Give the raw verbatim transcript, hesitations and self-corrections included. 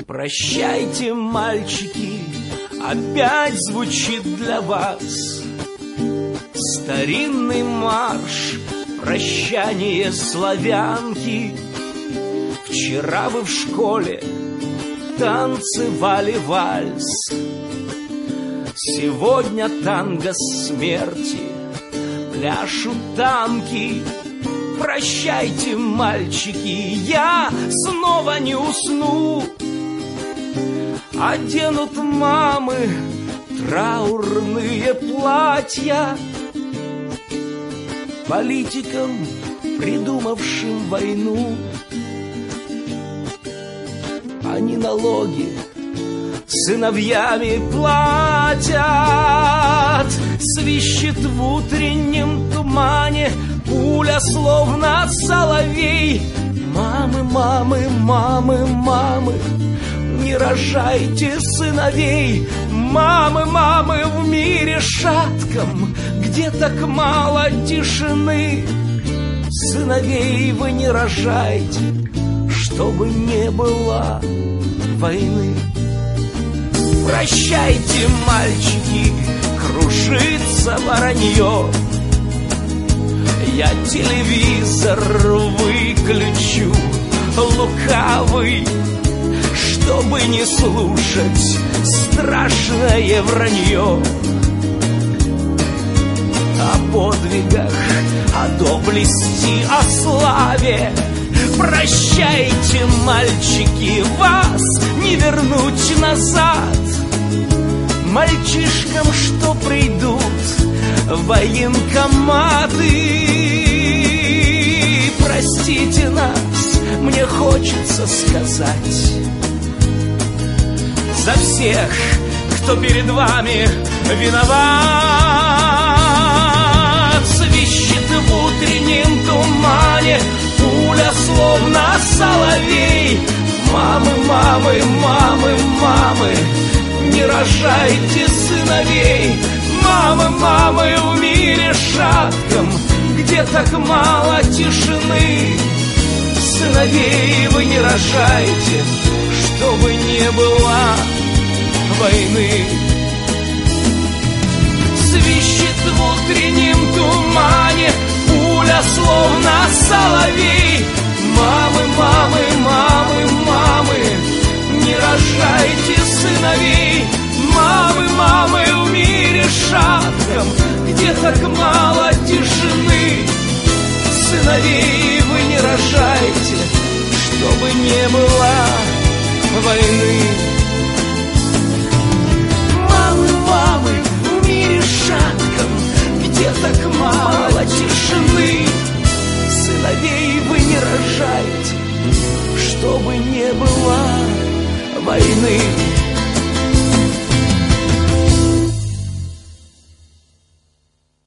Прощайте, мальчики, опять звучит для вас старинный марш, прощание славянки. Вчера вы в школе танцевали вальс, сегодня танго смерти пляшут танки. Прощайте, мальчики, я снова не усну. Оденут мамы траурные платья политикам, придумавшим войну. Они налоги сыновьями платят. Свищет в утреннем тумане пуля, словно соловей. Мамы, мамы, мамы, мамы, не рожайте сыновей. Мамы, мамы, в мире шатком, где так мало тишины, сыновей вы не рожайте, чтобы не было войны. Прощайте, мальчики, кружится воронье. Я телевизор выключу, лукавый, чтобы не слушать страшное вранье о подвигах, о доблести, о славе. Прощайте, мальчики, вас не вернуть назад. Мальчишкам, что придут в военкоматы, простите нас, мне хочется сказать за всех, кто перед вами виноват. Свищет в утреннем тумане пуля, словно соловей. Мамы, мамы, мамы, мамы, не рожайте сыновей. Мамы, мамы, в мире шатком, где так мало тишины, сыновей вы не рожайте, чтобы не было войны. Свищет в утреннем тумане пуля, словно соловей. Мамы, мамы, мамы, мамы, не рожайте сыновей. Мамы, мамы, в мире шатком, где так мало тишины, сыновей вы не рожайте, чтобы не было войны. Мамы, мамы, в мире шатком, где так мало тишины, сыновей вы не рожайте, чтобы не было войны.